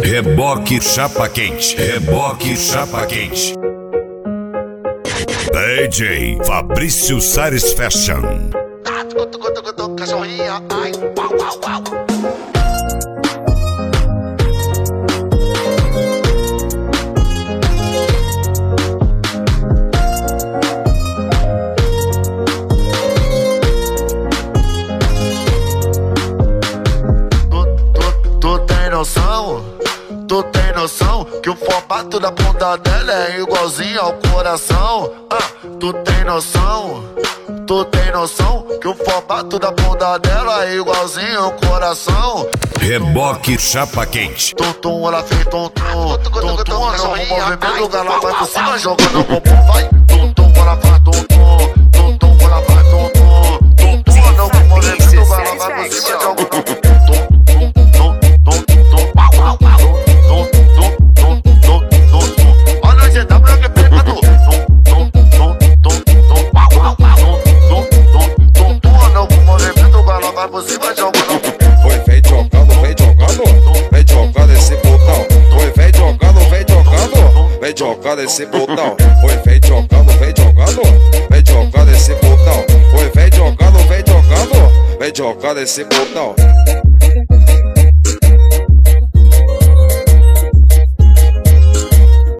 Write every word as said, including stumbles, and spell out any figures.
Reboque Chapa Quente, Reboque Chapa Quente. D J Fabrício Sares Fashion. Cachorrinha, ai, uau, uau, uau. Tu tem noção? Tu tem noção que o formato da bunda dela é igualzinho ao coração? Ah, tu tem noção? Tu tem noção que o formato da bunda dela é igualzinho ao coração? Reboque Chapa Quente. Tum tum, ela fez tum tum, tum tum, no movimento o galo vai por cima jogando o bumbum, vai. Tum tum, ela faz tum tum, tum tum, ela faz tum tum, tum tum, no movimento o galo vai por cima jogando o bumbum. Foi, vem jogando, vem jogando, vem jogando esse botão. Foi, vem jogando, vem jogando, vem jogando esse botão. Foi, vem jogando, vem jogando, vem jogando esse botão. Foi, vem jogando, vem jogando, vem jogando esse botão.